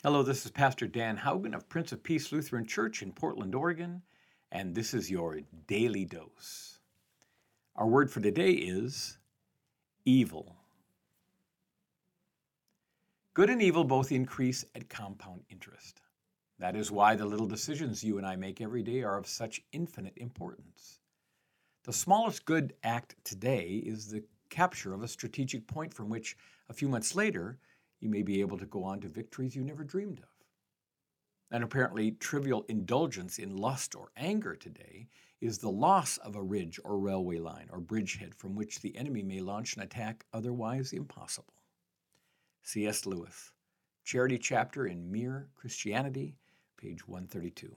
Hello, this is Pastor Dan Haugen of Prince of Peace Lutheran Church in Portland, Oregon, and this is your Daily Dose. Our word for today is evil. Good and evil both increase at compound interest. That is why the little decisions you and I make every day are of such infinite importance. The smallest good act today is the capture of a strategic point from which, a few months later, you may be able to go on to victories you never dreamed of. An apparently trivial indulgence in lust or anger today is the loss of a ridge or railway line or bridgehead from which the enemy may launch an attack otherwise impossible. C.S. Lewis, Charity Chapter in Mere Christianity, page 132.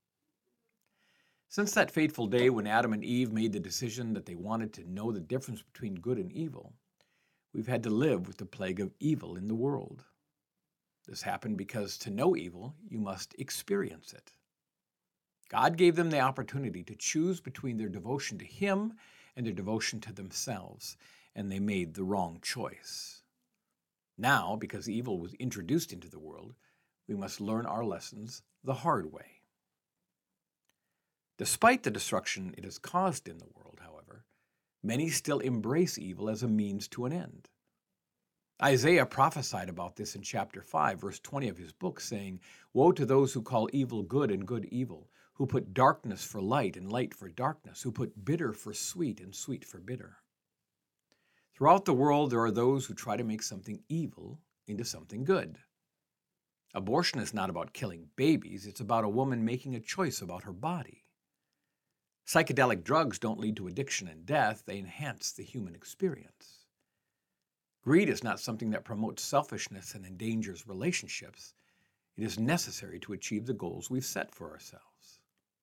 Since that fateful day when Adam and Eve made the decision that they wanted to know the difference between good and evil, we've had to live with the plague of evil in the world. This happened because to know evil, you must experience it. God gave them the opportunity to choose between their devotion to Him and their devotion to themselves, and they made the wrong choice. Now, because evil was introduced into the world, we must learn our lessons the hard way. Despite the destruction it has caused in the world, however, many still embrace evil as a means to an end. Isaiah prophesied about this in chapter 5, verse 20 of his book, saying, "Woe to those who call evil good and good evil, who put darkness for light and light for darkness, who put bitter for sweet and sweet for bitter." Throughout the world, there are those who try to make something evil into something good. Abortion is not about killing babies, it's about a woman making a choice about her body. Psychedelic drugs don't lead to addiction and death, they enhance the human experience. Greed is not something that promotes selfishness and endangers relationships. It is necessary to achieve the goals we've set for ourselves.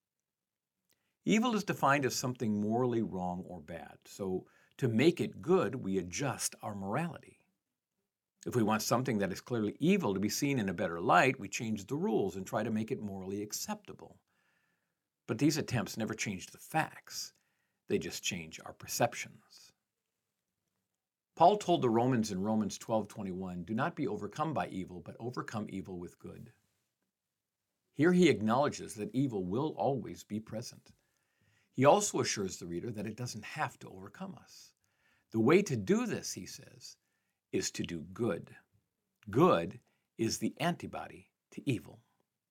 Evil is defined as something morally wrong or bad, so to make it good, we adjust our morality. If we want something that is clearly evil to be seen in a better light, we change the rules and try to make it morally acceptable. But these attempts never change the facts, they just change our perceptions. Paul told the Romans in Romans 12:21, "Do not be overcome by evil, but overcome evil with good." Here he acknowledges that evil will always be present. He also assures the reader that it doesn't have to overcome us. The way to do this, he says, is to do good. Good is the antibody to evil.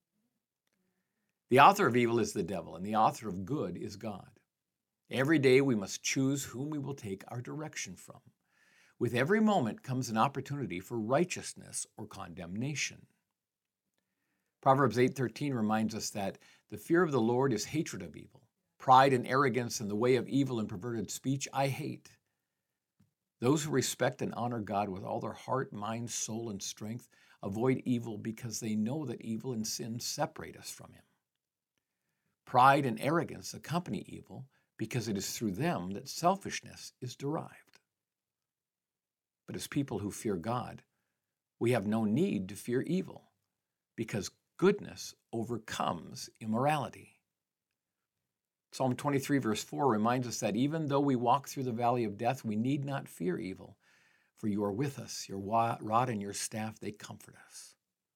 The author of evil is the devil, and the author of good is God. Every day we must choose whom we will take our direction from. With every moment comes an opportunity for righteousness or condemnation. Proverbs 8:13 reminds us that the fear of the Lord is hatred of evil. Pride and arrogance and the way of evil and perverted speech I hate. Those who respect and honor God with all their heart, mind, soul, and strength avoid evil because they know that evil and sin separate us from Him. Pride and arrogance accompany evil because it is through them that selfishness is derived. But as people who fear God, we have no need to fear evil because goodness overcomes immorality. Psalm 23, verse 4 reminds us that even though we walk through the valley of death, we need not fear evil, for you are with us. Your rod and your staff, they comfort us.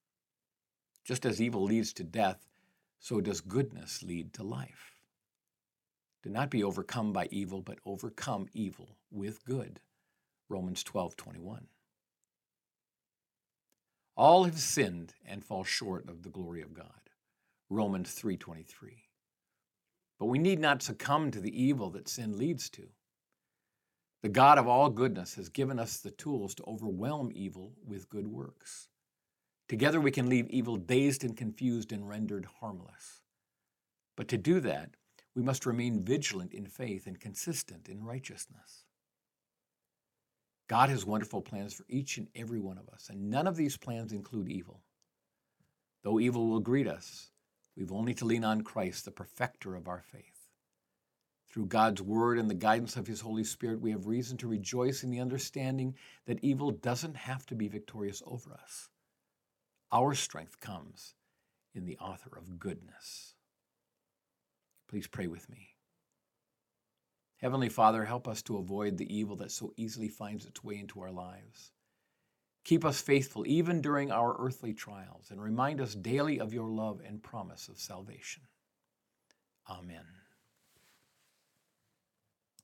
Just as evil leads to death, so does goodness lead to life. Do not be overcome by evil, but overcome evil with good. Romans 12:21. All have sinned and fall short of the glory of God. Romans 3:23. But we need not succumb to the evil that sin leads to. The God of all goodness has given us the tools to overwhelm evil with good works. Together we can leave evil dazed and confused and rendered harmless. But to do that, we must remain vigilant in faith and consistent in righteousness. God has wonderful plans for each and every one of us, and none of these plans include evil. Though evil will greet us, we've only to lean on Christ, the perfecter of our faith. Through God's word and the guidance of His Holy Spirit, we have reason to rejoice in the understanding that evil doesn't have to be victorious over us. Our strength comes in the author of goodness. Please pray with me. Heavenly Father, help us to avoid the evil that so easily finds its way into our lives. Keep us faithful even during our earthly trials, and remind us daily of your love and promise of salvation. Amen.